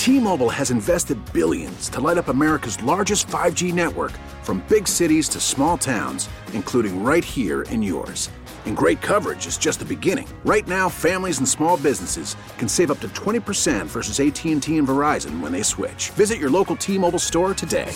T-Mobile has invested billions to light up America's largest 5G network, from big cities to small towns, including right here in yours. And great coverage is just the beginning. Right now, families and small businesses can save up to 20% versus AT&T and Verizon when they switch. Visit your local T-Mobile store today.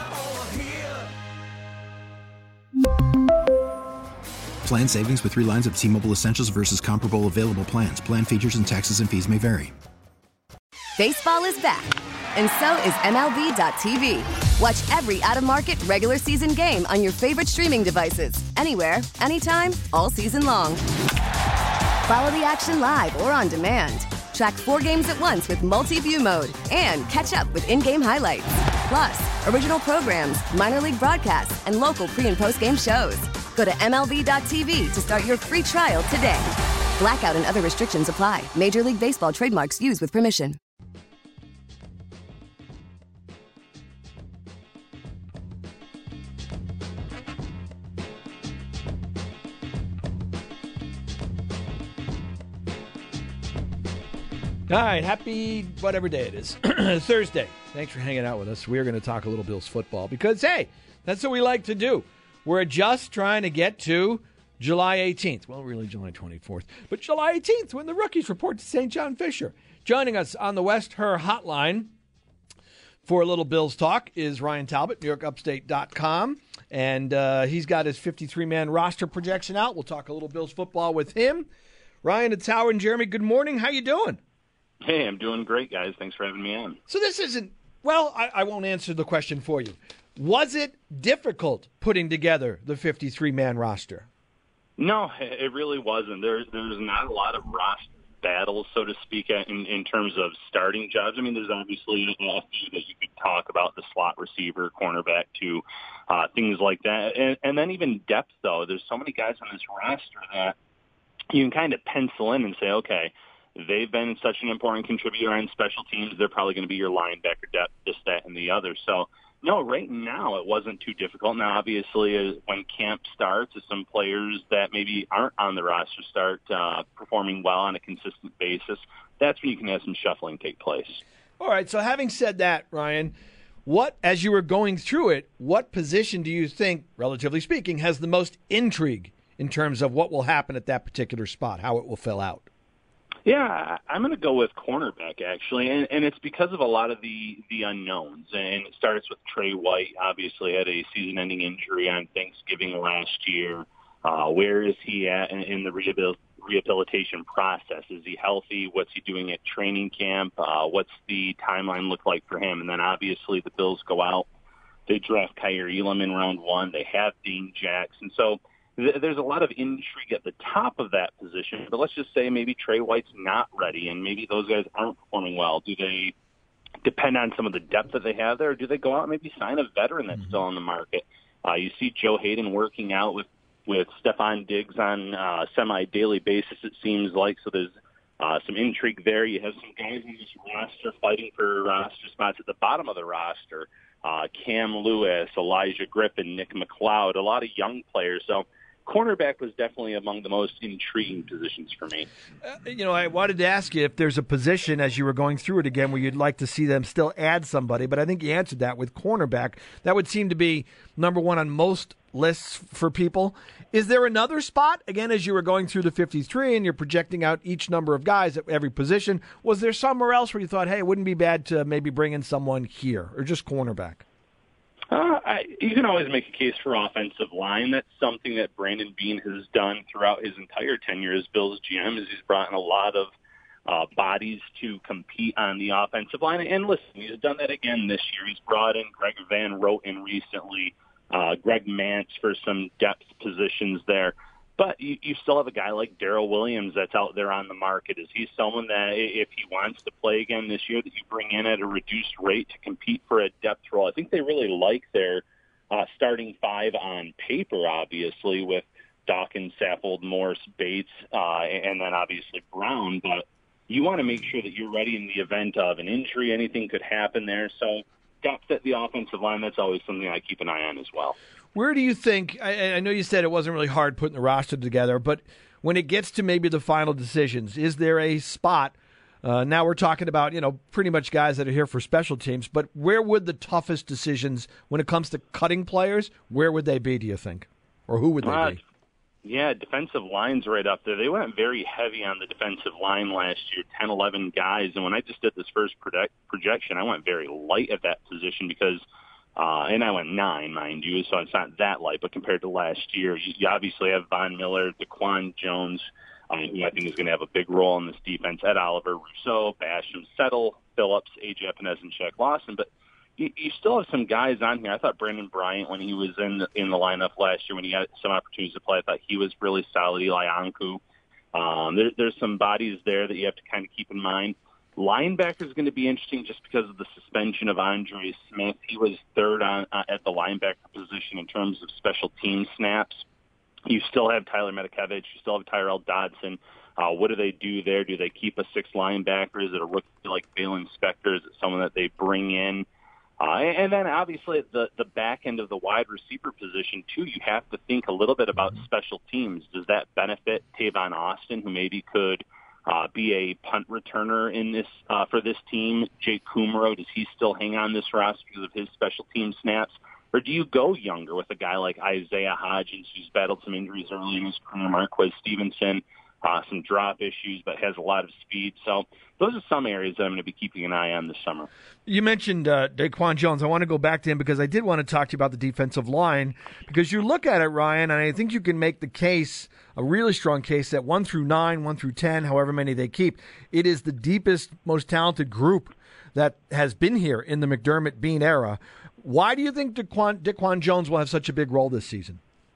Plan savings with 3 lines of T-Mobile Essentials versus comparable available plans. Plan features and taxes and fees may vary. Baseball is back, and so is MLB.tv. Watch every out-of-market regular season game on your favorite streaming devices, anywhere, anytime, all season long. Follow the action live or on demand. Track 4 games at once with multi-view mode and catch up with in-game highlights. Plus, original programs, minor league broadcasts, and local pre- and post-game shows. Go to MLB.tv to start your free trial today. Blackout and other restrictions apply. Major League Baseball trademarks used with permission. All right, happy whatever day it is. Thursday. Thanks for hanging out with us. We're going to talk a little Bills football because, hey, that's what we like to do. We're just trying to get to July 18th. Well, really July 24th. But July 18th when the rookies report to St. John Fisher. Joining us on the West Her Hotline for a little Bills talk is Ryan Talbot, NewYorkUpstate.com. And he's got his 53-man roster projection out. We'll talk a little Bills football with him. Ryan, it's Howard and Jeremy. Good morning. How you doing? Hey, I'm doing great, guys. Thanks for having me on. So this isn't, well, I won't answer the question for you. Was it difficult putting together the 53-man roster? No, it really wasn't. There's not a lot of roster battles, so to speak, in terms of starting jobs. I mean, there's obviously a few that you could talk about, the slot receiver, cornerback, too, things like that. And then even depth, though. There's so many guys on this roster that you can kind of pencil in and say, okay, they've been such an important contributor on special teams. They're probably going to be your linebacker depth, this, that, and the other. So, no, right now it wasn't too difficult. Now, obviously, when camp starts, some players that maybe aren't on the roster start performing well on a consistent basis. That's when you can have some shuffling take place. All right, so having said that, Ryan, as you were going through it, what position do you think, relatively speaking, has the most intrigue in terms of what will happen at that particular spot, how it will fill out? Yeah, I'm going to go with cornerback, actually, and it's because of a lot of the unknowns. And it starts with Trey White, obviously had a season-ending injury on Thanksgiving last year. Where is he at in the rehabilitation process? Is he healthy? What's he doing at training camp? What's the timeline look like for him? And then obviously the Bills go out. They draft Kaiir Elam in round 1. They have Dane Jackson. So there's a lot of intrigue at the top of that position, but let's just say maybe Trey White's not ready and maybe those guys aren't performing well. Do they depend on some of the depth that they have there, or do they go out and maybe sign a veteran that's still on the market? You see Joe Hayden working out with Stephon Diggs on a semi-daily basis, it seems like, so there's some intrigue there. You have some guys in this roster fighting for roster spots at the bottom of the roster. Cam Lewis, Elijah Griffin, Nick McLeod, a lot of young players. So cornerback was definitely among the most intriguing positions for me. I wanted to ask you if there's a position as you were going through it again where you'd like to see them still add somebody, but I think you answered that with cornerback. That would seem to be number one on most lists for people. Is there another spot, again, as you were going through the 53 and you're projecting out each number of guys at every position, was there somewhere else where you thought, hey, it wouldn't be bad to maybe bring in someone here, or just cornerback? You can always make a case for offensive line. That's something that Brandon Beane has done throughout his entire tenure as Bills GM, is he's brought in a lot of bodies to compete on the offensive line. And listen, he's done that again this year. He's brought in Greg Van Roten recently, Greg Mance for some depth positions there. But you still have a guy like Darrell Williams that's out there on the market. Is he someone that, if he wants to play again this year, that you bring in at a reduced rate to compete for a depth role? I think they really like their starting 5 on paper, obviously, with Dawkins, Saffold, Morse, Bates, and then obviously Brown. But you want to make sure that you're ready in the event of an injury. Anything could happen there. So depth at the offensive line, that's always something I keep an eye on as well. Where do you think, I know you said it wasn't really hard putting the roster together, but when it gets to maybe the final decisions, is there a spot Now we're talking about, pretty much guys that are here for special teams, but where would the toughest decisions when it comes to cutting players, where would they be, do you think? Or who would they be? Yeah, defensive line's right up there. They went very heavy on the defensive line last year, 10, 11 guys. And when I just did this first projection, I went very light at that position because and I went 9, mind you, so it's not that light. But compared to last year, you obviously have Von Miller, Daquan Jones, who I think is going to have a big role in this defense, Ed Oliver, Rousseau, Basham, Settle, Phillips, A.J. Epinez, and Shaq Lawson. But you still have some guys on here. I thought Brandon Bryant, when he was in the lineup last year, when he had some opportunities to play, I thought he was really solid. Eli Anku. There's some bodies there that you have to kind of keep in mind. Linebacker is going to be interesting just because of the suspension of Andre Smith. He was third at the linebacker position in terms of special team snaps. You still have Tyler Medikevich. You still have Tyrell Dodson. What do they do there? Do they keep a 6th linebacker? Is it a rookie like Valen Spector? Is it someone that they bring in? And then, obviously, at the back end of the wide receiver position, too, you have to think a little bit about special teams. Does that benefit Tavon Austin, who maybe could be a punt returner in this for this team? Jake Kumaro, does he still hang on this roster because of his special team snaps? Or do you go younger with a guy like Isaiah Hodgins, who's battled some injuries early in his career, Marquez Stevenson, some drop issues, but has a lot of speed. So those are some areas that I'm going to be keeping an eye on this summer. You mentioned Daquan Jones. I want to go back to him because I did want to talk to you about the defensive line, because you look at it, Ryan, and I think you can make the case, a really strong case, that 1 through 9, 1 through 10, however many they keep, it is the deepest, most talented group that has been here in the McDermott Bean era. Why do you think Daquan Jones will have such a big role this season?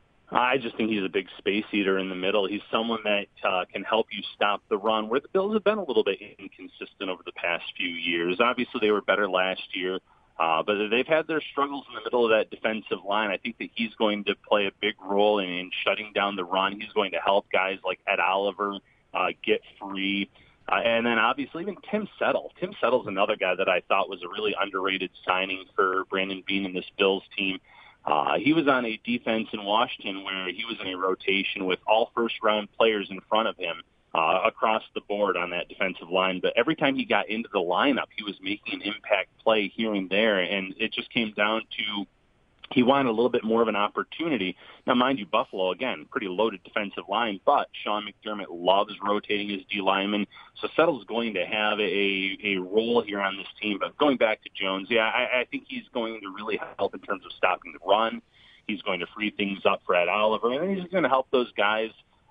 I just think he's a big space eater in the middle. He's someone that can help you stop the run, where the Bills have been a little bit inconsistent over the past few years. Obviously, they were better last year, but they've had their struggles in the middle of that defensive line. I think that he's going to play a big role in shutting down the run. He's going to help guys like Ed Oliver get free. And then, obviously, even Tim Settle. Tim Settle's another guy that I thought was a really underrated signing for Brandon Beane and this Bills team. He was on a defense in Washington where he was in a rotation with all first-round players in front of him across the board on that defensive line. But every time he got into the lineup, he was making an impact play here and there, and it just came down to he wanted a little bit more of an opportunity. Now, mind you, Buffalo, again, pretty loaded defensive line, but Sean McDermott loves rotating his D linemen, so Settle's going to have a role here on this team. But going back to Jones, I think he's going to really help in terms of stopping the run. He's going to free things up for Ed Oliver, and then he's going to help those guys,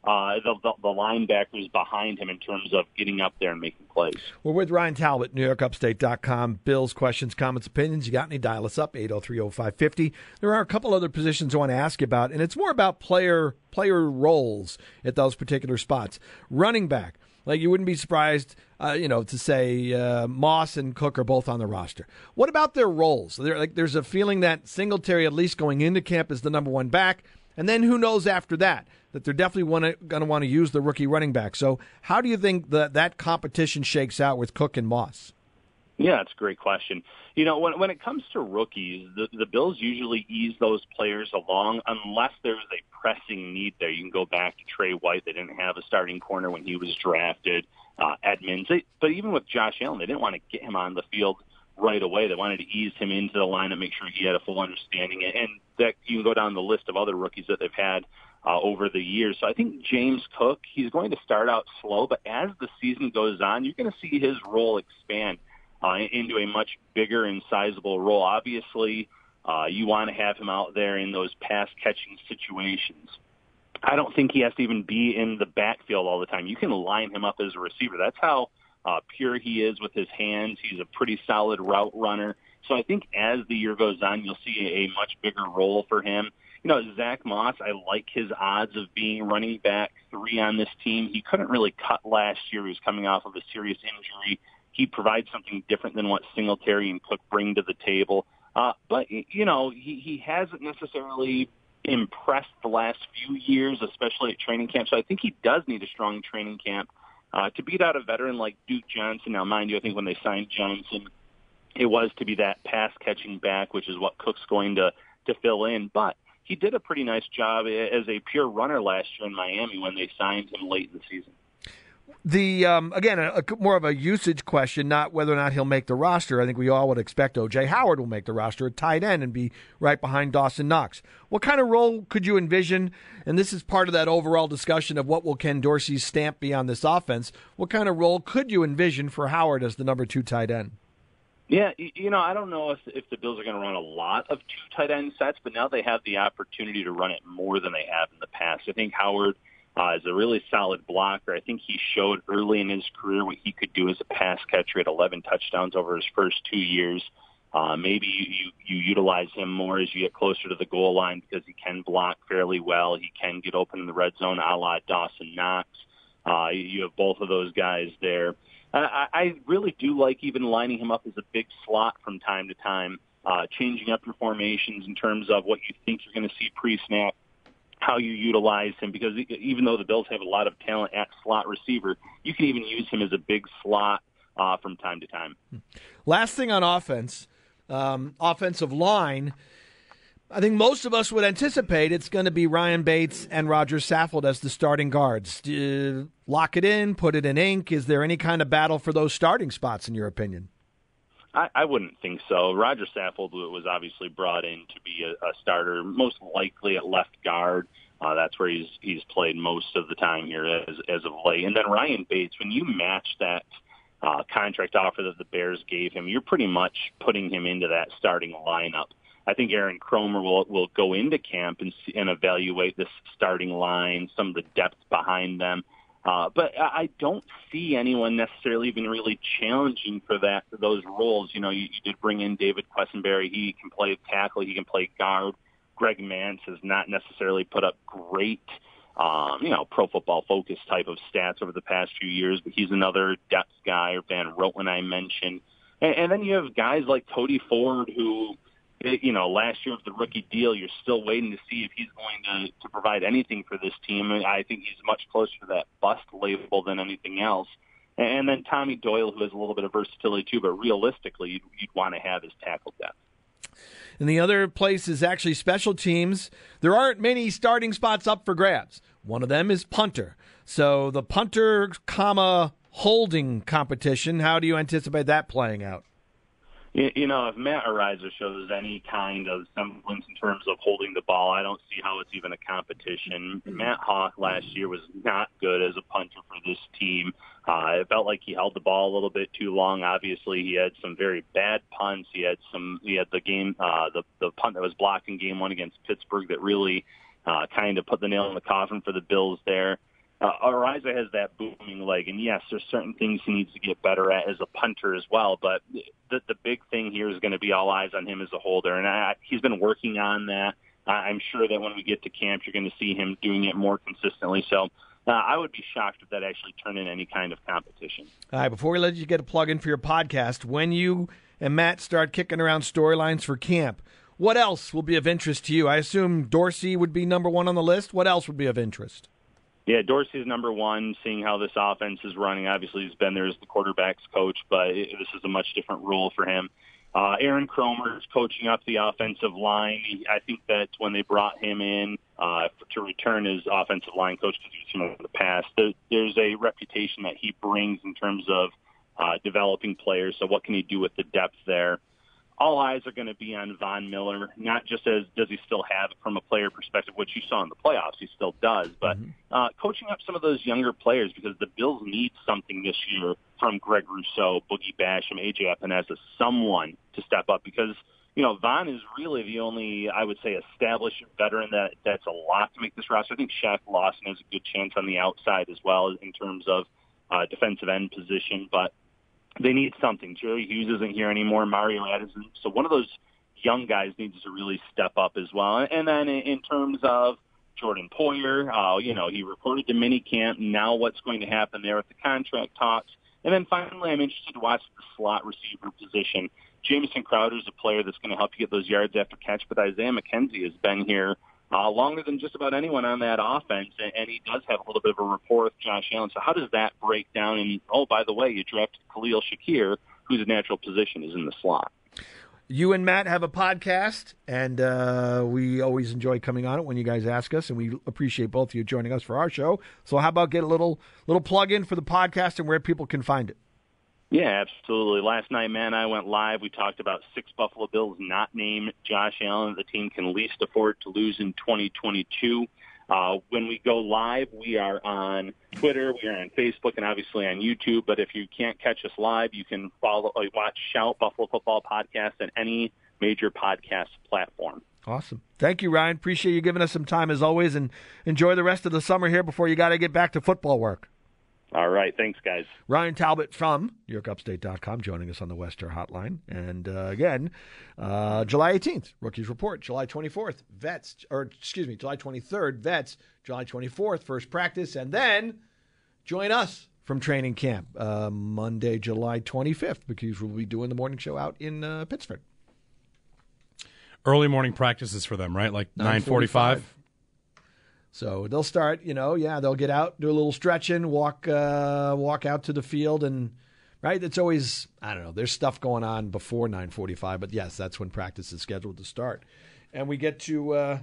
the linebackers behind him, in terms of getting up there and making plays. We're with Ryan Talbot, NewYorkUpstate.com. Bills, questions, comments, opinions. You got any? Dial us up, 803-0550. There are a couple other positions I want to ask you about, and it's more about player roles at those particular spots. Running back. Like, you wouldn't be surprised, to say Moss and Cook are both on the roster. What about their roles? There's a feeling that Singletary, at least going into camp, is the number one back. And then who knows after that they're definitely going to want to use the rookie running back. So how do you think that competition shakes out with Cook and Moss? Yeah, that's a great question. When it comes to rookies, the Bills usually ease those players along unless there's a pressing need there. You can go back to Trey White. They didn't have a starting corner when he was drafted. Edmonds. But even with Josh Allen, they didn't want to get him on the field right away. They wanted to ease him into the lineup, make sure he had a full understanding. And that you can go down the list of other rookies that they've had over the years. So I think James Cook, he's going to start out slow, but as the season goes on, you're going to see his role expand into a much bigger and sizable role. Obviously, you want to have him out there in those pass-catching situations. I don't think he has to even be in the backfield all the time. You can line him up as a receiver. That's how pure he is with his hands. He's a pretty solid route runner. So I think as the year goes on, you'll see a much bigger role for him. Zach Moss, I like his odds of being running back 3 on this team. He couldn't really cut last year. He was coming off of a serious injury. He provides something different than what Singletary and Cook bring to the table. But he hasn't necessarily impressed the last few years, especially at training camp. So I think he does need a strong training camp to beat out a veteran like Duke Johnson. Now, mind you, I think when they signed Johnson, it was to be that pass-catching back, which is what Cook's going to fill in. But he did a pretty nice job as a pure runner last year in Miami when they signed him late in the season. The again, more of a usage question, not whether or not he'll make the roster. I think we all would expect O.J. Howard will make the roster at tight end and be right behind Dawson Knox. What kind of role could you envision? And this is part of that overall discussion of what will Ken Dorsey's stamp be on this offense. What kind of role could you envision for Howard as the number 2 tight end? Yeah, I don't know if the Bills are going to run a lot of 2 tight end sets, but now they have the opportunity to run it more than they have in the past. I think Howard is a really solid blocker. I think he showed early in his career what he could do as a pass catcher at 11 touchdowns over his first 2 years. Maybe you utilize him more as you get closer to the goal line because he can block fairly well. He can get open in the red zone a la Dawson Knox. You have both of those guys there. I really do like even lining him up as a big slot from time to time, changing up your formations in terms of what you think you're going to see pre-snap, how you utilize him, because even though the Bills have a lot of talent at slot receiver, you can even use him as a big slot from time to time. Last thing on offense, offensive line, I think most of us would anticipate it's going to be Ryan Bates and Roger Saffold as the starting guards. Lock it in, put it in ink. Is there any kind of battle for those starting spots in your opinion? I wouldn't think so. Roger Saffold was obviously brought in to be a starter, most likely at left guard. That's where he's played most of the time here as of late. And then Ryan Bates, when you match that contract offer that the Bears gave him, you're pretty much putting him into that starting lineup. I think Aaron Kromer will go into camp and evaluate this starting line, some of the depth behind them. But I don't see anyone necessarily even really challenging for those roles. You did bring in David Quessenberry. He can play tackle. He can play guard. Greg Mance has not necessarily put up great, Pro Football Focus type of stats over the past few years, but he's another depth guy, or Van Roten I mentioned. And then you have guys like Cody Ford who, last year of the rookie deal, you're still waiting to see if he's going to provide anything for this team. I think he's much closer to that bust label than anything else. And then Tommy Doyle, who has a little bit of versatility too, but realistically, you'd want to have his tackle depth. And the other place is actually special teams. There aren't many starting spots up for grabs. One of them is punter. So the punter, holding competition, how do you anticipate that playing out? If Matt Araiza shows any kind of semblance in terms of holding the ball, I don't see how it's even a competition. Matt Hawk last year was not good as a punter for this team. It felt like he held the ball a little bit too long. Obviously, he had some very bad punts. He had the game, the punt that was blocked in Game 1 against Pittsburgh that really kind of put the nail in the coffin for the Bills there. Araiza has that booming leg, and yes, there's certain things he needs to get better at as a punter as well, but the big thing here is going to be all eyes on him as a holder, and he's been working on that. I'm sure that when we get to camp, you're going to see him doing it more consistently, so I would be shocked if that actually turned in any kind of competition. All right, before we let you get a plug in for your podcast, when you and Matt start kicking around storylines for camp, what else will be of interest to you? I assume Dorsey would be number one on the list. What else would be of interest? Yeah, Dorsey's number one, seeing how this offense is running. Obviously, he's been there as the quarterback's coach, but this is a much different role for him. Aaron Kromer is coaching up the offensive line. I think that when they brought him in to return as offensive line coach, because he's in the past, there's a reputation that he brings in terms of developing players. So what can he do with the depth there? All eyes are going to be on Von Miller, not just as does he still have it from a player perspective, which you saw in the playoffs, he still does, but coaching up some of those younger players, because the Bills need something this year from Greg Rousseau, Boogie Basham, A.J. Epinesa, someone to step up, because Von is really the only, I would say, established veteran that's a lot to make this roster. I think Shaq Lawson has a good chance on the outside as well in terms of defensive end position, but they need something. Jerry Hughes isn't here anymore. Mario Addison. So one of those young guys needs to really step up as well. And then in terms of Jordan Poyer, he reported to minicamp. Now what's going to happen there with the contract talks? And then finally, I'm interested to watch the slot receiver position. Jamison Crowder is a player that's going to help you get those yards after catch, but Isaiah McKenzie has been here longer than just about anyone on that offense, and he does have a little bit of a rapport with Josh Allen. So how does that break down? And, by the way, you drafted Khalil Shakir, whose natural position is in the slot. You and Matt have a podcast, and we always enjoy coming on it when you guys ask us, and we appreciate both of you joining us for our show. So how about get a little plug-in for the podcast and where people can find it? Yeah, absolutely. Last night, Matt and I went live. We talked about 6 Buffalo Bills not named Josh Allen. The team can least afford to lose in 2022. When we go live, we are on Twitter, we are on Facebook, and obviously on YouTube. But if you can't catch us live, you can watch Shout Buffalo Football Podcast at any major podcast platform. Awesome. Thank you, Ryan. Appreciate you giving us some time as always, and enjoy the rest of the summer here before you got to get back to football work. All right. Thanks, guys. Ryan Talbot from NewYorkUpstate.com joining us on the Wester Hotline. And again, July 18th, Rookies Report. July 24th, July 23rd, Vets. July 24th, first practice. And then join us from training camp Monday, July 25th, because we'll be doing the morning show out in Pittsburgh. Early morning practices for them, right? Like 9:45? So they'll start, they'll get out, do a little stretching, walk out to the field, and right, it's always, I don't know, there's stuff going on before 9:45, but yes, that's when practice is scheduled to start. And we get to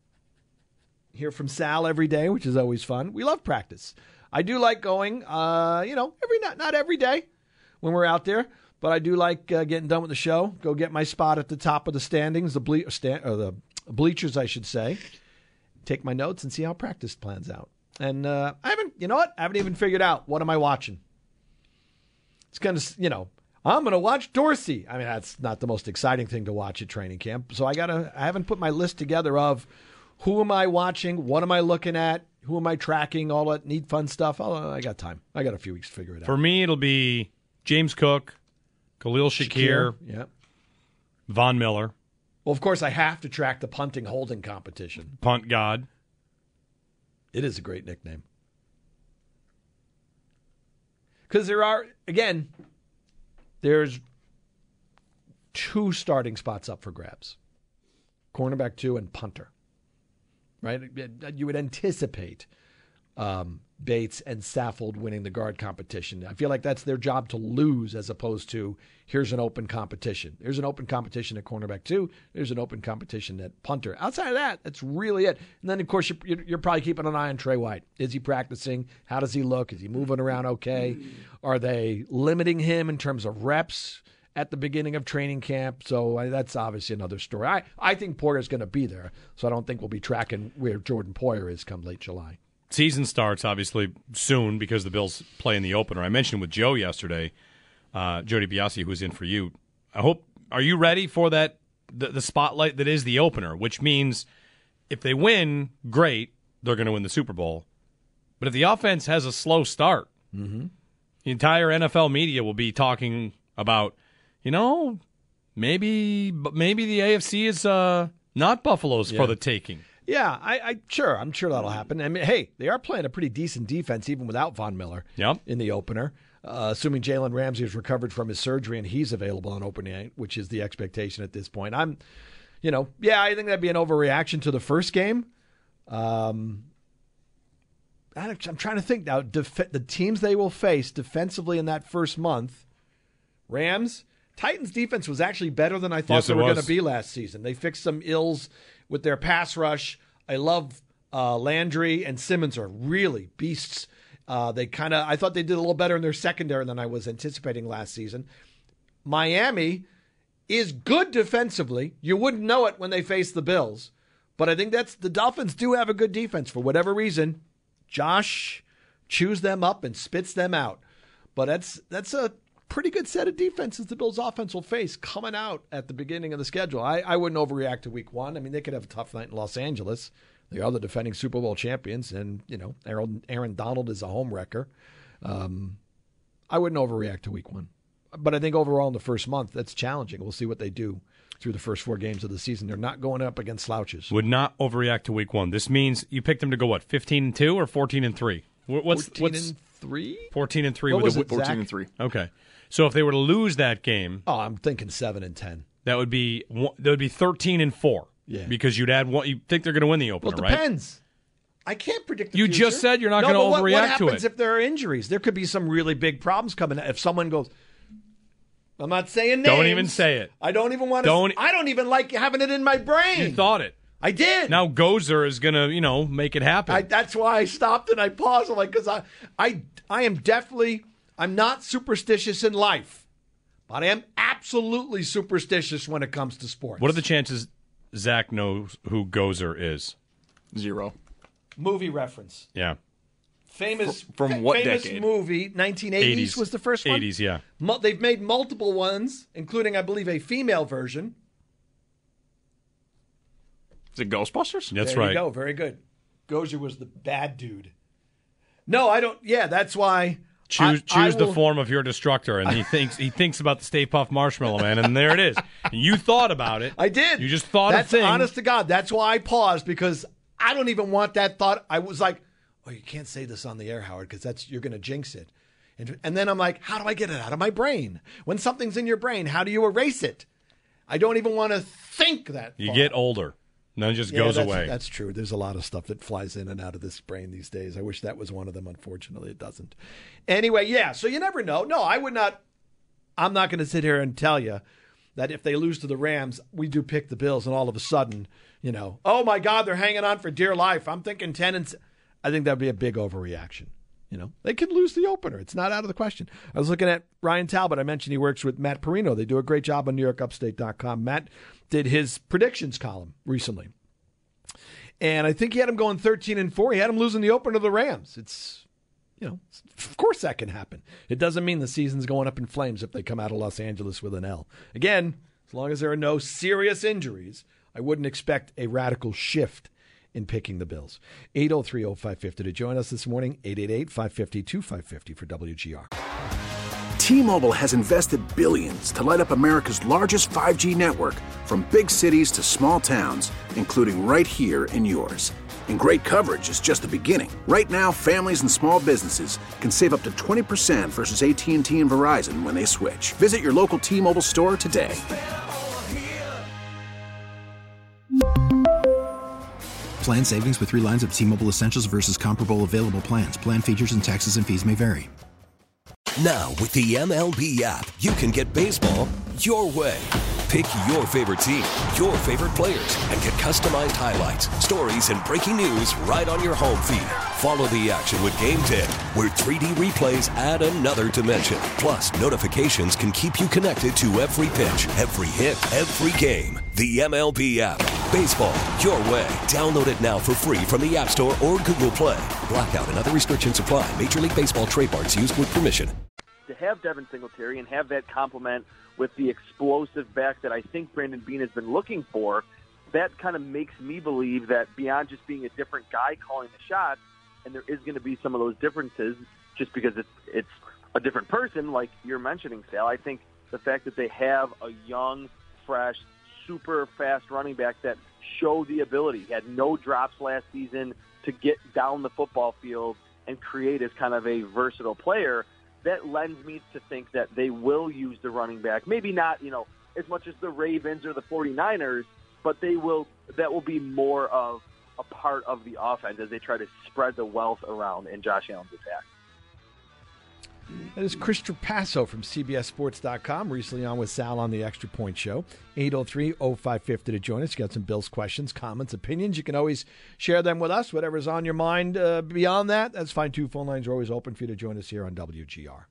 hear from Sal every day, which is always fun. We love practice. I do like going, not every day when we're out there, but I do like getting done with the show, go get my spot at the top of the standings, the bleachers, I should say. Take my notes and see how practice plans out. And I haven't even figured out what am I watching. It's going to, I'm going to watch Dorsey. I mean, that's not the most exciting thing to watch at training camp. So I haven't put my list together of who am I watching, what am I looking at, who am I tracking, all that neat fun stuff. I got time. I got a few weeks to figure it out. For me, it'll be James Cook, Khalil Shakir, yeah, Von Miller. Well, of course, I have to track the punting holding competition. Punt God. It is a great nickname. Because there's 2 starting spots up for grabs. Cornerback 2 and punter. Right? You would anticipate Bates and Saffold winning the guard competition. I feel like that's their job to lose as opposed to here's an open competition. There's an open competition at cornerback 2. There's an open competition at punter. Outside of that, that's really it. And then, of course, you're probably keeping an eye on Trey White. Is he practicing? How does he look? Is he moving around okay? Are they limiting him in terms of reps at the beginning of training camp? So that's obviously another story. I think Poyer's going to be there, so I don't think we'll be tracking where Jordan Poyer is come late July. Season starts, obviously, soon because the Bills play in the opener. I mentioned with Joe yesterday, Jody Biasi, who's in for you. Are you ready for that, the spotlight that is the opener, which means if they win, great, they're going to win the Super Bowl. But if the offense has a slow start, the entire NFL media will be talking about, maybe the AFC is not Buffalo's for the taking. Yeah, I'm sure that'll happen. I mean, hey, they are playing a pretty decent defense even without Von Miller in the opener. Assuming Jalen Ramsey has recovered from his surgery and he's available on opening night, which is the expectation at this point. I think that'd be an overreaction to the first game. I'm trying to think now. The teams they will face defensively in that first month, Rams, Titans defense was actually better than I thought they were going to be last season. They fixed some ills with their pass rush. I love Landry and Simmons are really beasts. I thought they did a little better in their secondary than I was anticipating last season. Miami is good defensively. You wouldn't know it when they face the Bills, but I think the Dolphins do have a good defense for whatever reason. Josh chews them up and spits them out, but that's a pretty good set of defenses the Bills' offense will face coming out at the beginning of the schedule. I wouldn't overreact to week 1. I mean, they could have a tough night in Los Angeles. They are the defending Super Bowl champions, and, Aaron Donald is a home wrecker. I wouldn't overreact to week 1. But I think overall in the first month, that's challenging. We'll see what they do through the first 4 games of the season. They're not going up against slouches. Would not overreact to week 1. This means you picked them to go, 15-2 or 14-3? 14-3? 14-3. What was it, 14-3. Okay. So if they were to lose that game, I'm thinking 7-10. That would be 13-4. Yeah, because you'd add one. You think they're going to win the opener, right? Well, it depends. I can't predict the future. You just said you're not going to overreact to it. What happens if there are injuries? There could be some really big problems coming. If someone goes, I'm not saying names. Don't even say it. I don't even want to. I don't even like having it in my brain. You thought it. I did. Now Gozer is going to, make it happen. That's why I stopped and I paused. I'm like, because I am definitely, I'm not superstitious in life, but I am absolutely superstitious when it comes to sports. What are the chances Zach knows who Gozer is? 0. Movie reference. Yeah. Famous from what famous decade? movie, 1980s was the first one? 80s, yeah. They've made multiple ones, including, I believe, a female version. Is it Ghostbusters? That's there right. You go. Very good. Gozer was the bad dude. No, I don't. Yeah, that's why. Choose the form of your destructor, and he thinks about the Stay Puft Marshmallow Man, and there it is. And you thought about it. I did. You just thought that's a thing. Honest to God, that's why I paused, because I don't even want that thought. I was like, "Oh, you can't say this on the air, Howard, because you're going to jinx it." And then I'm like, "How do I get it out of my brain? When something's in your brain, how do you erase it?" I don't even want to think that. You get older. And then it just goes away. That's true. There's a lot of stuff that flies in and out of this brain these days. I wish that was one of them. Unfortunately, it doesn't. Anyway, yeah, so you never know. No, I would not. I'm not going to sit here and tell you that if they lose to the Rams, we do pick the Bills, and all of a sudden, oh, my God, they're hanging on for dear life. I'm thinking 10 and I think that would be a big overreaction. They could lose the opener. It's not out of the question. I was looking at Ryan Talbot. I mentioned he works with Matt Perino. They do a great job on NewYorkUpstate.com. Matt did his predictions column recently. And I think he had him going 13-4. He had him losing the opener to the Rams. It's, of course that can happen. It doesn't mean the season's going up in flames if they come out of Los Angeles with an L. Again, as long as there are no serious injuries, I wouldn't expect a radical shift in picking the Bills. 803-0550 to join us this morning. 888-550-2550 for WGR. T-Mobile has invested billions to light up America's largest 5G network, from big cities to small towns, including right here in yours. And great coverage is just the beginning. Right now, families and small businesses can save up to 20% versus AT&T and Verizon when they switch. Visit your local T-Mobile store today. Plan savings with 3 lines of T-Mobile Essentials versus comparable available plans. Plan features and taxes and fees may vary. Now, with the MLB app, you can get baseball your way. Pick your favorite team, your favorite players, and get customized highlights, stories, and breaking news right on your home feed. Follow the action with Game 10, where 3D replays add another dimension. Plus, notifications can keep you connected to every pitch, every hit, every game. The MLB app. Baseball your way. Download it now for free from the App Store or Google Play. Blackout and other restrictions apply. Major League Baseball trademarks used with permission. To have Devin Singletary and have that complement with the explosive back that I think Brandon Beane has been looking for, that kind of makes me believe that beyond just being a different guy calling the shots, and there is going to be some of those differences just because it's a different person, like you're mentioning, Sal. I think the fact that they have a young, fresh, super fast running back that showed the ability. He had no drops last season to get down the football field and create as kind of a versatile player. That lends me to think that they will use the running back. Maybe not, as much as the Ravens or the 49ers, but that will be more of a part of the offense as they try to spread the wealth around in Josh Allen's attack. That is Chris Trapasso from CBSSports.com, recently on with Sal on the Extra Point Show. 803-0550 to join us. You got some Bills questions, comments, opinions. You can always share them with us, whatever's on your mind. Beyond that, that's fine too. Phone lines are always open for you to join us here on WGR.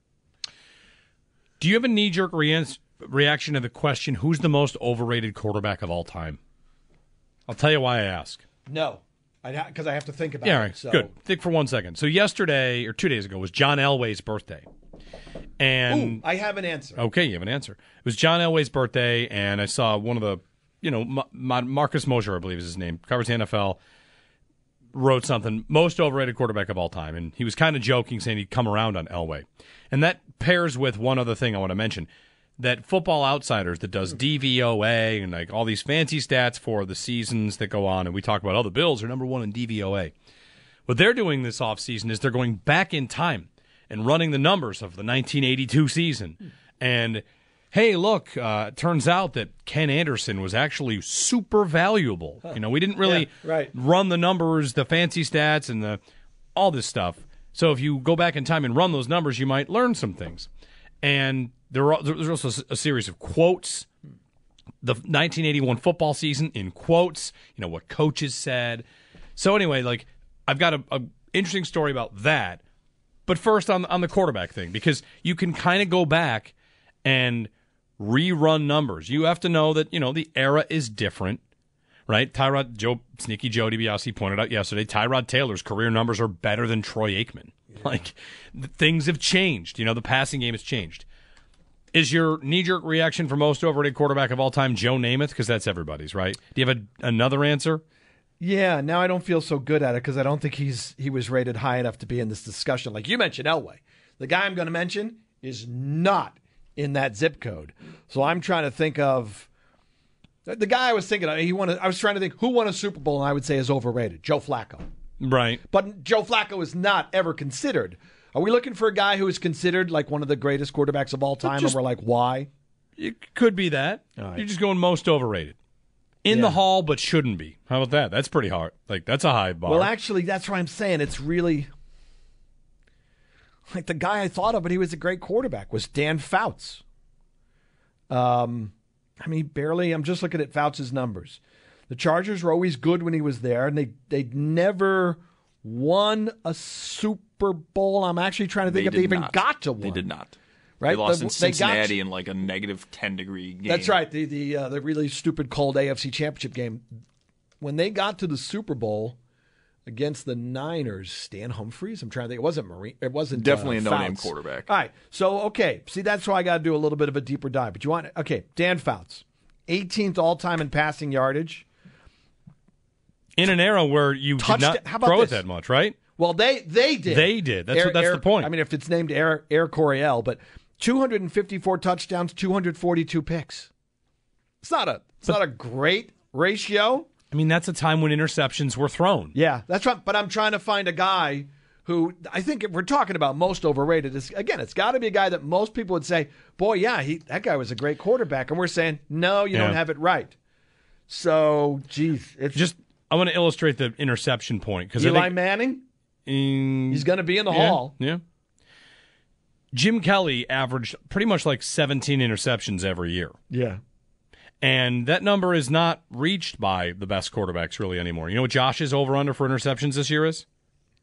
Do you have a knee-jerk reaction to the question, who's the most overrated quarterback of all time? I'll tell you why I ask. No. Because I have to think about it. So. Good. Think for 1 second. So yesterday, or 2 days ago, was John Elway's birthday. And I have an answer. Okay, you have an answer. It was John Elway's birthday, and I saw one of the, Marcus Mosher, I believe is his name, covers the NFL, wrote something, most overrated quarterback of all time. And he was kind of joking, saying he'd come around on Elway. And that pairs with one other thing I want to mention. That Football Outsiders that does DVOA and like all these fancy stats for the seasons that go on, and we talk about, the Bills are number 1 in DVOA. What they're doing this offseason is they're going back in time and running the numbers of the 1982 season. And, hey, look, it turns out that Ken Anderson was actually super valuable. We didn't really run the numbers, the fancy stats, and all this stuff. So if you go back in time and run those numbers, you might learn some things. And there's also a series of quotes. The 1981 football season in quotes, what coaches said. So anyway, like I've got a interesting story about that. But first on the quarterback thing, because you can kind of go back and rerun numbers. You have to know that, the era is different, right? Sneaky Joe DiBiase pointed out yesterday, Tyrod Taylor's career numbers are better than Troy Aikman. Yeah. Like, things have changed. The passing game has changed. Is your knee-jerk reaction for most overrated quarterback of all time Joe Namath? Because that's everybody's, right? Do you have another answer? Yeah, now I don't feel so good at it because I don't think he was rated high enough to be in this discussion. Like you mentioned, Elway. The guy I'm going to mention is not in that zip code. So I'm trying to think of the guy I was thinking of. I was trying to think who won a Super Bowl, and I would say is overrated. Joe Flacco. Right. But Joe Flacco is not ever considered. Are we looking for a guy who is considered like one of the greatest quarterbacks of all time, and we're like, why? It could be that. Right. You're just going most overrated. In the hall, but shouldn't be. How about that? That's pretty hard. Like, that's a high bar. Well, actually, that's what I'm saying. It's really like the guy I thought of, but he was a great quarterback, was Dan Fouts. Barely. I'm just looking at Fouts' numbers. The Chargers were always good when he was there, and they never won a Super Bowl. I'm actually trying to think if they even got to one. They did not. Right? They lost in Cincinnati in like a negative 10-degree game. That's right. The really stupid cold AFC Championship game. When they got to the Super Bowl against the Niners, Stan Humphries. I'm trying to think. It wasn't Marine. It wasn't definitely a no-name Fouts. quarterback. All right. So see, that's why I got to do a little bit of a deeper dive. But you want Dan Fouts, 18th all-time in passing yardage. In an era where you did not throw it that much, right? Well, they did. They did. That's the point. I mean, if it's named Air Coryell, but 254 touchdowns, 242 picks. It's not a great ratio. I mean, that's a time when interceptions were thrown. Yeah, that's right. But I'm trying to find a guy who I think if we're talking about most overrated, it's got to be a guy that most people would say, boy, yeah, that guy was a great quarterback. And we're saying, no, you don't have it right. So, geez. I want to illustrate the interception point. Eli Manning? He's going to be in the hall. Yeah. Jim Kelly averaged pretty much like 17 interceptions every year. Yeah. And that number is not reached by the best quarterbacks really anymore. You know what Josh's over-under for interceptions this year is?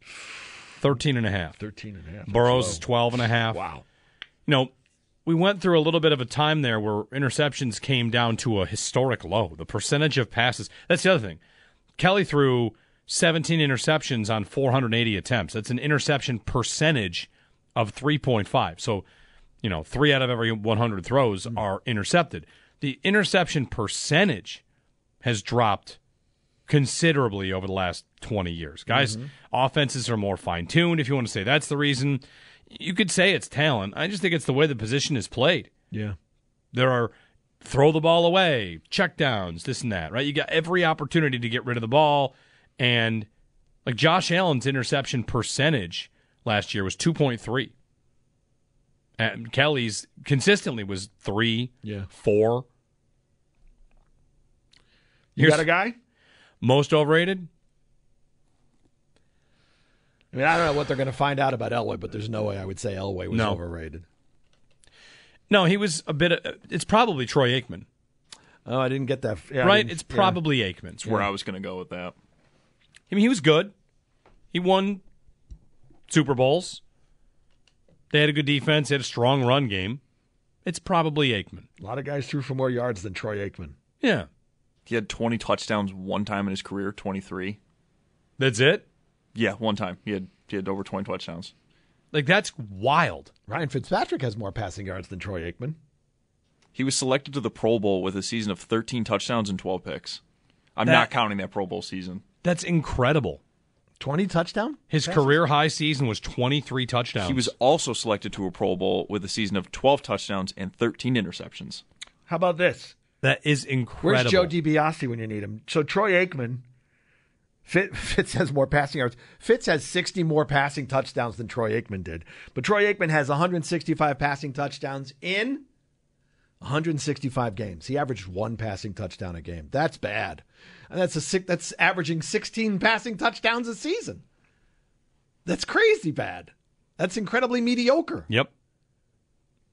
13.5. 13.5. Burrow's is 12.5. Wow. We went through a little bit of a time there where interceptions came down to a historic low. The percentage of passes. That's the other thing. Kelly threw 17 interceptions on 480 attempts. That's an interception percentage of 3.5. So, 3 out of every 100 throws are intercepted. The interception percentage has dropped considerably over the last 20 years. Guys, offenses are more fine-tuned, if you want to say that's the reason. You could say it's talent. I just think it's the way the position is played. Yeah. There are throw the ball away, checkdowns, this and that, right? You got every opportunity to get rid of the ball. And like Josh Allen's interception percentage last year was 2.3. And Kelly's consistently was 3, 4. You got a guy? Most overrated? I mean, I don't know what they're going to find out about Elway, but there's no way I would say Elway was overrated. No, he was a bit it's probably Troy Aikman. Oh, I didn't get that. Yeah, right? It's probably Aikman. That's where I was going to go with that. I mean, he was good. He won Super Bowls. They had a good defense. They had a strong run game. It's probably Aikman. A lot of guys threw for more yards than Troy Aikman. Yeah. He had 20 touchdowns one time in his career, 23. That's it? Yeah, one time. He had over 20 touchdowns. Like, that's wild. Ryan Fitzpatrick has more passing yards than Troy Aikman. He was selected to the Pro Bowl with a season of 13 touchdowns and 12 picks. I'm not counting that Pro Bowl season. That's incredible. 20 touchdowns? His career high season was 23 touchdowns. He was also selected to a Pro Bowl with a season of 12 touchdowns and 13 interceptions. How about this? That is incredible. Where's Joe DiBiase when you need him? So Troy Aikman, Fitz has more passing yards. Fitz has 60 more passing touchdowns than Troy Aikman did. But Troy Aikman has 165 passing touchdowns in 165 games. He averaged 1 passing touchdown a game. That's bad. And that's averaging 16 passing touchdowns a season. That's crazy bad. That's incredibly mediocre. Yep.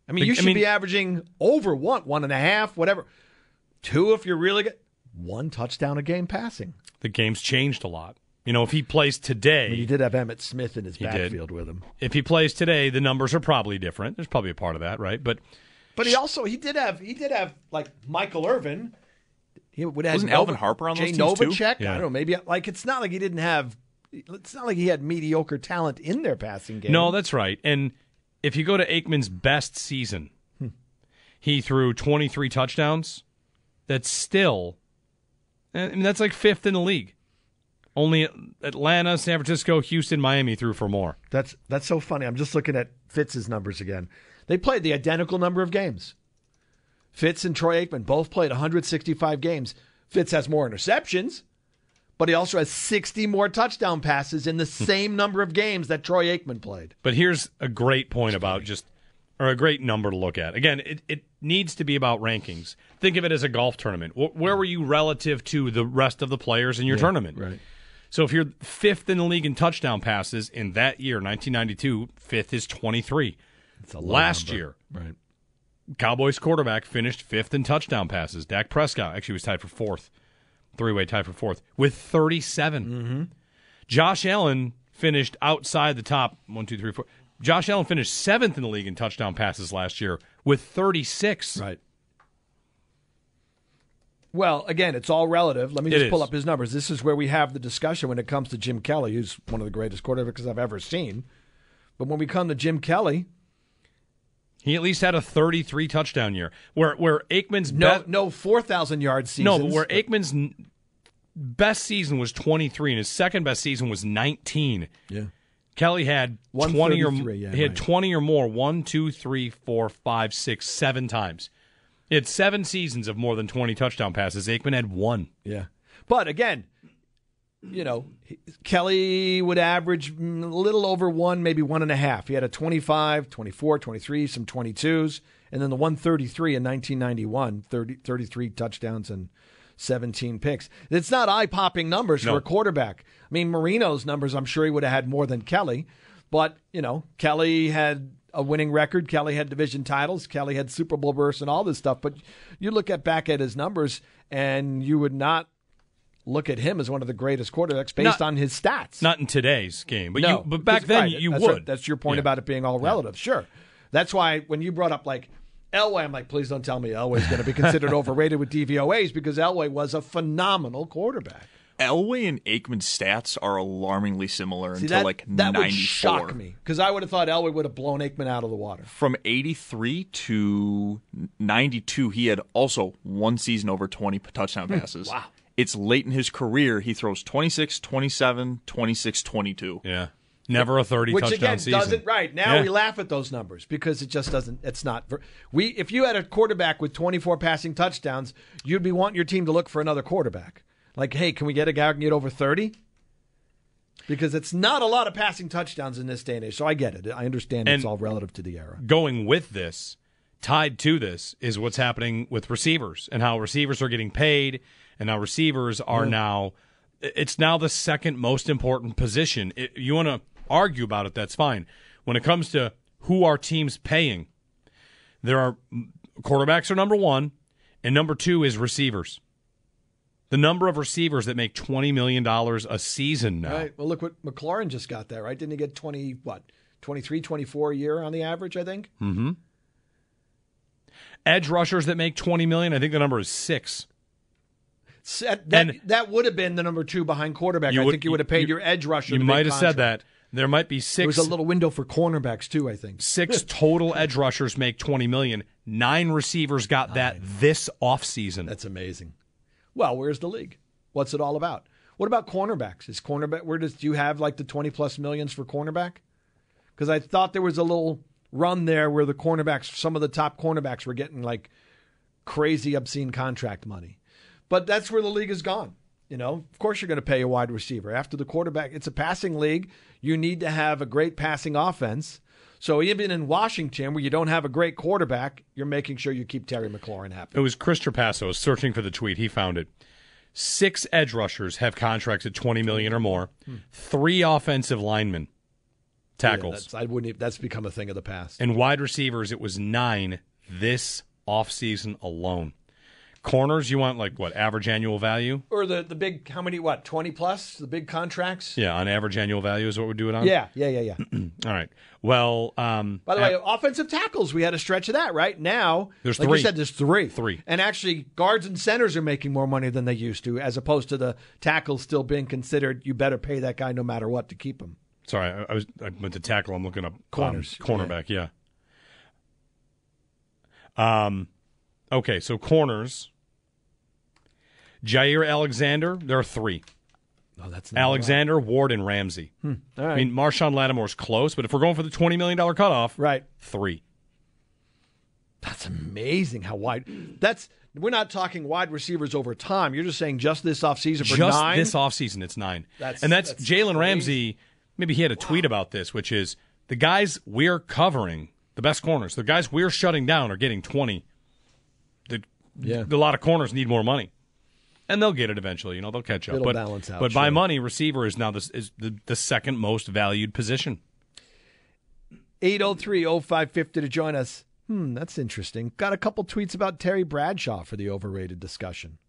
I mean, you should be averaging over 1.5, whatever. 2 if you're really good. 1 touchdown a game passing. The game's changed a lot. If he plays today... I mean, he did have Emmitt Smith in his backfield with him. If he plays today, the numbers are probably different. There's probably a part of that, right? But he did have like Michael Irvin. He would have Wasn't Alvin Harper on those teams Novacek? too? Yeah. I don't know. Maybe it's not like he didn't have. It's not like he had mediocre talent in their passing game. No, that's right. And if you go to Aikman's best season, he threw 23 touchdowns. That's still, that's like 5th in the league. Only Atlanta, San Francisco, Houston, Miami threw for more. That's so funny. I'm just looking at Fitz's numbers again. They played the identical number of games. Fitz and Troy Aikman both played 165 games. Fitz has more interceptions, but he also has 60 more touchdown passes in the same number of games that Troy Aikman played. But here's a great point or a great number to look at. Again, it needs to be about rankings. Think of it as a golf tournament. Where were you relative to the rest of the players in your tournament? Right. So if you're 5th in the league in touchdown passes in that year, 1992, 5th is 23. It's a low Last number. year, right. Cowboys quarterback finished 5th in touchdown passes. Dak Prescott actually was tied for 4th. Three-way tied for 4th with 37. Mm-hmm. Josh Allen finished outside the top 1, 2, 3, 4. Josh Allen finished 7th in the league in touchdown passes last year with 36. Right. Well, again, it's all relative. Let me just pull up his numbers. This is where we have the discussion when it comes to Jim Kelly, who's one of the greatest quarterbacks I've ever seen. But when we come to Jim Kelly, he at least had a 33 touchdown year. Where Aikman's no 4,000 yard seasons. No, but where Aikman's best season was 23 and his second best season was 19. Yeah. Kelly had 20 or he had 20 or more 1, 2, 3, 4, 5, 6, 7 times. He had 7 seasons of more than 20 touchdown passes. Aikman had 1. Yeah. But again, Kelly would average a little over 1, maybe 1.5. He had a 25, 24, 23, some 22s, and then the 133 in 1991, 33 touchdowns and 17 picks. It's not eye-popping numbers for a quarterback. I mean, Marino's numbers, I'm sure he would have had more than Kelly, but, Kelly had a winning record. Kelly had division titles. Kelly had Super Bowl berths and all this stuff. But you look back at his numbers, and you would not look at him as one of the greatest quarterbacks based on his stats. Not in today's game. But, no, but back then, you that's would. Right. That's your point about it being all relative. Yeah. Sure. That's why when you brought up, like, Elway, I'm like, please don't tell me Elway's going to be considered overrated with DVOAs because Elway was a phenomenal quarterback. Elway and Aikman's stats are alarmingly similar until that 94. Would shock me because I would have thought Elway would have blown Aikman out of the water. From 83 to 92, he had also one season over 20 touchdown passes. Wow. It's late in his career. He throws 26, 27, 26, 22. Yeah. Never a 30 Which touchdown again season. Doesn't right now we laugh at those numbers because it just doesn't. It's not. If you had a quarterback with 24 passing touchdowns, you'd be wanting your team to look for another quarterback. Like, hey, can we get a guy who can get over 30? Because it's not a lot of passing touchdowns in this day and age. So I get it. I understand it's all relative to the era. Going with this, tied to this, is what's happening with receivers and how receivers are getting paid and how receivers are now. It's now the second most important position. You want to argue about it, that's fine. When it comes to who are teams paying, there are quarterbacks are number one, and number two is receivers. The number of receivers that make $20 million a season now. Right. Well, look what McLaurin just got there, right? Didn't he get 23, 24 a year on the average, I think? Mm-hmm. Edge rushers that make $20 million, I think the number is 6. That would have been the number 2 behind quarterback. I think you would have paid your edge rusher. You might have said that. There might be 6. There was a little window for cornerbacks too, I think. 6 total edge rushers make $20 million. 9 receivers got that this offseason. That's amazing. Well, where's the league? What's it all about? What about cornerbacks? Is cornerback? Do you have like the 20+ millions for cornerback? Because I thought there was a little run there where the cornerbacks, some of the top cornerbacks, were getting like crazy, obscene contract money. But that's where the league has gone. Of course you're going to pay a wide receiver. After the quarterback, it's a passing league. You need to have a great passing offense. So even in Washington, where you don't have a great quarterback, you're making sure you keep Terry McLaurin happy. It was Chris Trapasso searching for the tweet. He found it. 6 edge rushers have contracts at $20 million or more. 3 offensive linemen. tackles. Yeah, that's become a thing of the past. And wide receivers, it was 9 this offseason alone. Corners, you want average annual value? Or the big, 20 plus, the big contracts? Yeah, on average annual value is what we're doing on? Yeah. All right. Well, by the way, offensive tackles, we had a stretch of that, right? Now, there's like 3. you said, there's 3. 3. And actually, guards and centers are making more money than they used to, as opposed to the tackles still being considered, you better pay that guy no matter what to keep him. Sorry, I went to tackle. I'm looking up corners. Cornerback, yeah. Okay, so corners. Jair Alexander, there are 3. Oh, that's not Alexander, Ward, and Ramsey. All right. I mean, Marshawn Lattimore's close, but if we're going for the $20 million cutoff, right, 3. That's amazing how wide. We're not talking wide receivers over time. You're just saying just this offseason for 9? Just this offseason, it's 9. That's Jalen Ramsey. Maybe he had a tweet about this, which is the guys we're covering, the best corners, the guys we're shutting down are getting 20. A lot of corners need more money. And they'll get it eventually. They'll catch up. It'll balance out. But by money, receiver is now the second most valued position. 803-0550 to join us. That's interesting. Got a couple tweets about Terry Bradshaw for the overrated discussion.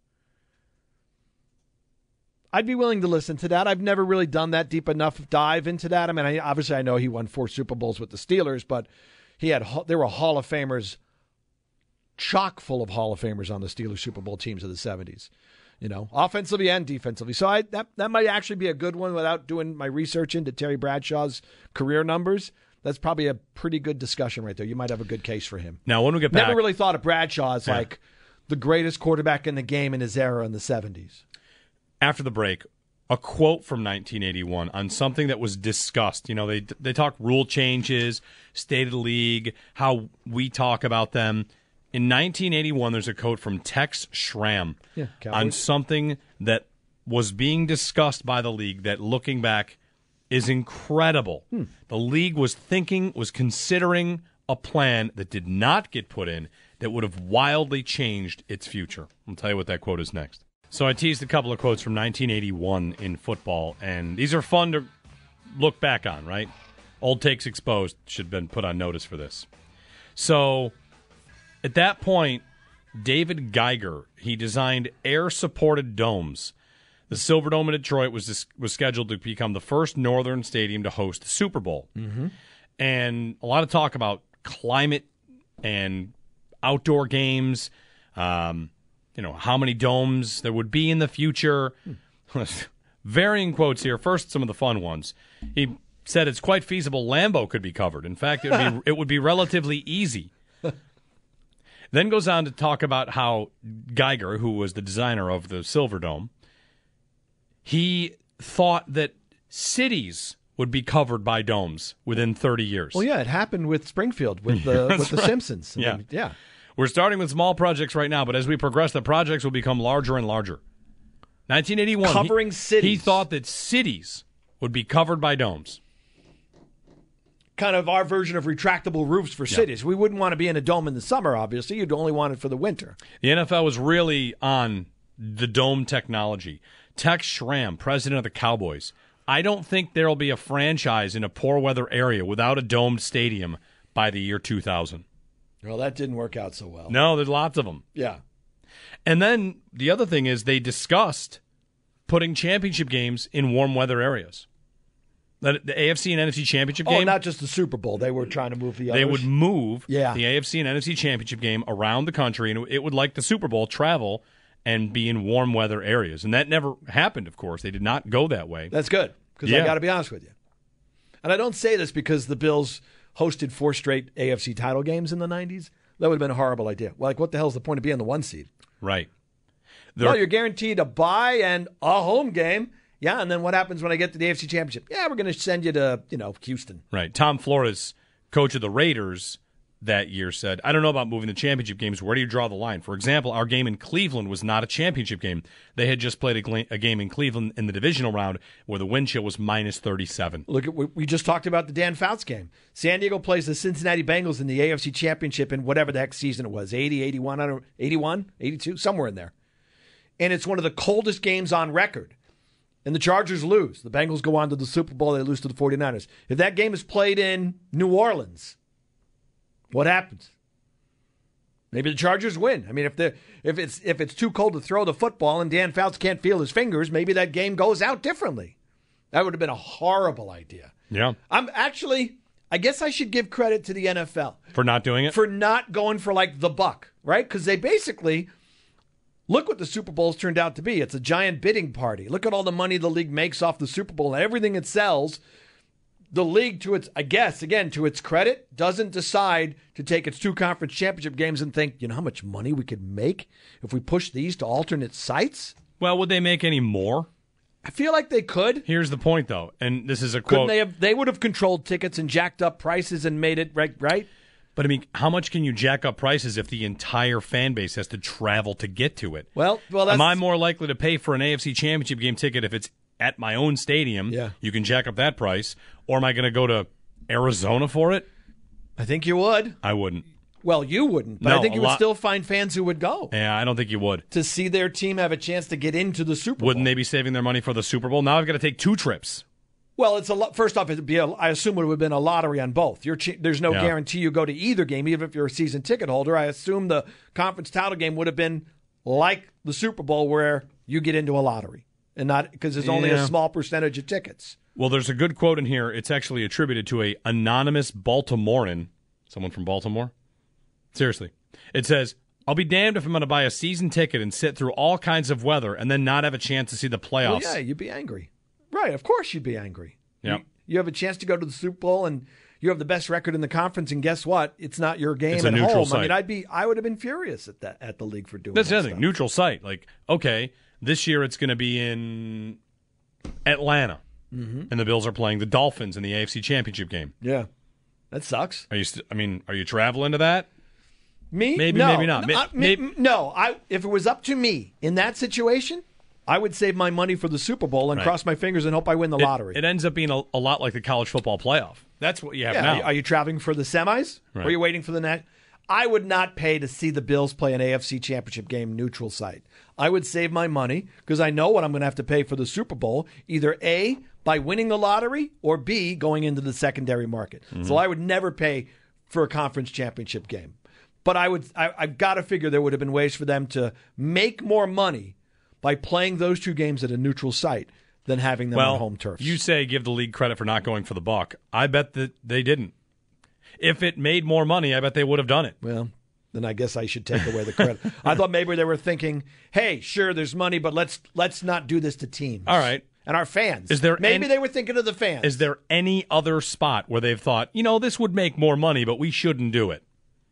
I'd be willing to listen to that. I've never really done that deep enough dive into that. I mean, obviously I know he won 4 Super Bowls with the Steelers, but there were Hall of Famers, chock full of Hall of Famers on the Steelers Super Bowl teams of the 70s. Offensively and defensively. So that might actually be a good one without doing my research into Terry Bradshaw's career numbers. That's probably a pretty good discussion right there. You might have a good case for him. Now, when we get back... Never really thought of Bradshaw as like the greatest quarterback in the game in his era in the 70s. After the break, a quote from 1981 on something that was discussed. They talk rule changes, state of the league, how we talk about them. In 1981, there's a quote from Tex Schramm on something that was being discussed by the league that, looking back, is incredible. The league was considering a plan that did not get put in that would have wildly changed its future. I'll tell you what that quote is next. So I teased a couple of quotes from 1981 in football, and these are fun to look back on, right? Old Takes Exposed should have been put on notice for this. So... at that point, David Geiger, he designed air-supported domes. The Silverdome in Detroit was scheduled to become the first northern stadium to host the Super Bowl. Mm-hmm. And a lot of talk about climate and outdoor games, how many domes there would be in the future. Varying quotes here. First, some of the fun ones. He said it's quite feasible Lambeau could be covered. In fact, it would be relatively easy. Then goes on to talk about how Geiger, who was the designer of the Silverdome, he thought that cities would be covered by domes within 30 years. Well, yeah, it happened with Springfield, with the Simpsons. Yeah. We're starting with small projects right now, but as we progress, the projects will become larger and larger. 1981, covering cities. He thought that cities would be covered by domes. Kind of our version of retractable roofs for cities. We wouldn't want to be in a dome in the summer, obviously. You'd only want it for the winter. The NFL was really on the dome technology. Tex Schramm, president of the Cowboys, I don't think there will be a franchise in a poor weather area without a domed stadium by the year 2000. Well, that didn't work out so well. No, there's lots of them. Yeah. And then the other thing is they discussed putting championship games in warm weather areas. The AFC and NFC championship game. Oh, not just the Super Bowl. They were trying to move the others. They would move the AFC and NFC championship game around the country, and it would, like the Super Bowl, travel and be in warm weather areas. And that never happened, of course. They did not go that way. That's good, because I got to be honest with you. And I don't say this because the Bills hosted 4 straight AFC title games in the 90s. That would have been a horrible idea. Like, what the hell's the point of being the 1 seed? Right. Well, you're guaranteed a bye and a home game. Yeah, and then what happens when I get to the AFC Championship? Yeah, we're going to send you to, Houston. Right. Tom Flores, coach of the Raiders that year, said, I don't know about moving the championship games. Where do you draw the line? For example, our game in Cleveland was not a championship game. They had just played a game in Cleveland in the divisional round where the wind chill was minus 37. Look, we just talked about the Dan Fouts game. San Diego plays the Cincinnati Bengals in the AFC Championship in whatever the heck season it was, 80, 81, 82, somewhere in there. And it's one of the coldest games on record. and the Chargers lose, the Bengals go on to the Super Bowl, they lose to the 49ers. If that game is played in New Orleans, what happens? Maybe the Chargers win. I mean, if it's too cold to throw the football and Dan Fouts can't feel his fingers, maybe that game goes out differently. That would have been a horrible idea. Yeah. I guess I should give credit to the NFL. For not doing it? For not going for like the buck, right? Because they basically, look what the Super Bowl's turned out to be. It's a giant bidding party. Look at all the money the league makes off the Super Bowl and everything it sells. The league, to its credit, doesn't decide to take its 2 conference championship games and think, you know how much money we could make if we push these to alternate sites? Well, would they make any more? I feel like they could. Here's the point, though, and this is a quote. They would have controlled tickets and jacked up prices and made it right? But, I mean, how much can you jack up prices if the entire fan base has to travel to get to it? Well, am I more likely to pay for an AFC Championship game ticket if it's at my own stadium? Yeah. You can jack up that price. Or am I going to go to Arizona for it? I think you would. I wouldn't. Well, you wouldn't, but I think you would still find fans who would go. Yeah, I don't think you would. To see their team have a chance to get into the Super Bowl. Wouldn't they be saving their money for the Super Bowl? Now I've got to take 2 trips. Well, it's first off, I assume it would have been a lottery on both. There's no guarantee you go to either game, even if you're a season ticket holder. I assume the conference title game would have been like the Super Bowl where you get into a lottery, and not because there's only a small percentage of tickets. Well, there's a good quote in here. It's actually attributed to a anonymous Baltimorean, someone from Baltimore. Seriously. It says, I'll be damned if I'm going to buy a season ticket and sit through all kinds of weather and then not have a chance to see the playoffs. Well, yeah, you'd be angry. Right, of course you'd be angry. Yeah. You have a chance to go to the Super Bowl and you have the best record in the conference, and guess what? It's not your game at home. Site. I mean, I would have been furious at the league for doing That's that. the other thing. Neutral site. Like, okay, this year it's going to be in Atlanta, and the Bills are playing the Dolphins in the AFC Championship game. Yeah, that sucks. Are you traveling to that? Me? Maybe, no. maybe not. No, if it was up to me in that situation, I would save my money for the Super Bowl and cross my fingers and hope I win the lottery. It ends up being a lot like the college football playoff. That's what you have now. Are you traveling for the semis? Right. Or are you waiting for the net? I would not pay to see the Bills play an AFC Championship game neutral site. I would save my money because I know what I'm going to have to pay for the Super Bowl, either A, by winning the lottery, or B, going into the secondary market. Mm-hmm. So I would never pay for a conference championship game. But I've got to figure there would have been ways for them to make more money by playing those 2 games at a neutral site than having them on home turf. You say give the league credit for not going for the buck. I bet that they didn't. If it made more money, I bet they would have done it. Well, then I guess I should take away the credit. I thought maybe they were thinking, hey, sure, there's money, but let's not do this to teams. All right. And our fans. Maybe they were thinking of the fans. Is there any other spot where they've thought, this would make more money, but we shouldn't do it?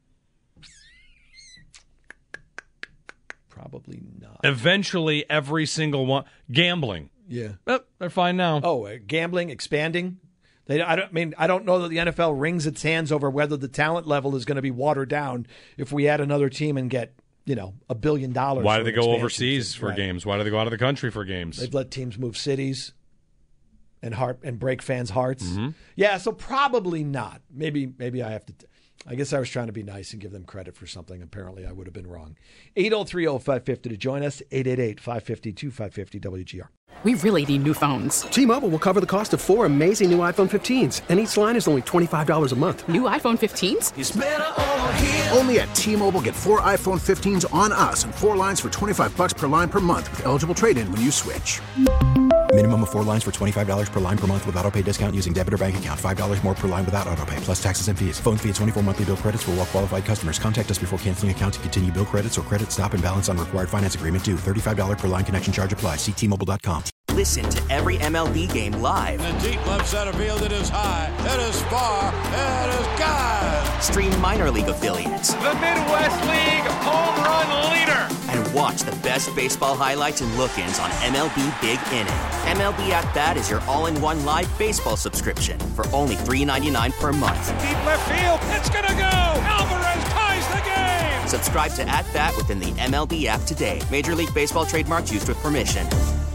Probably not. Eventually, every single one. Gambling. Yeah. Well, they're fine now. Oh, gambling, expanding. I don't know that the NFL wrings its hands over whether the talent level is going to be watered down if we add another team and get, $1 billion. Why do they go overseas for games? Why do they go out of the country for games? They've let teams move cities and break fans' hearts. Mm-hmm. Yeah, so probably not. Maybe I have to. I guess I was trying to be nice and give them credit for something. Apparently, I would have been wrong. 803-0550 to join us. 888-552-550-WGR. We really need new phones. T-Mobile will cover the cost of 4 amazing new iPhone 15s, and each line is only $25 a month. New iPhone 15s? It's better over here. Only at T-Mobile, get 4 iPhone 15s on us and 4 lines for $25 per line per month with eligible trade-in when you switch. Minimum of 4 lines for $25 per line per month with autopay discount using debit or bank account. $5 more per line without autopay, plus taxes and fees. Phone fee at 24 monthly bill credits for well-qualified customers. Contact us before canceling account to continue bill credits or credit stop and balance on required finance agreement due. $35 per line connection charge applies. See T-Mobile.com. Listen to every MLB game live. In the deep left center field, it is high, it is far, it is gone. Stream minor league affiliates. The Midwest League home run leader. And watch the best baseball highlights and look-ins on MLB Big Inning. MLB At Bat is your all-in-one live baseball subscription for only $3.99 per month. Deep left field, it's gonna go. Alvarez ties the game. Subscribe to At Bat within the MLB app today. Major League Baseball trademarks used with permission.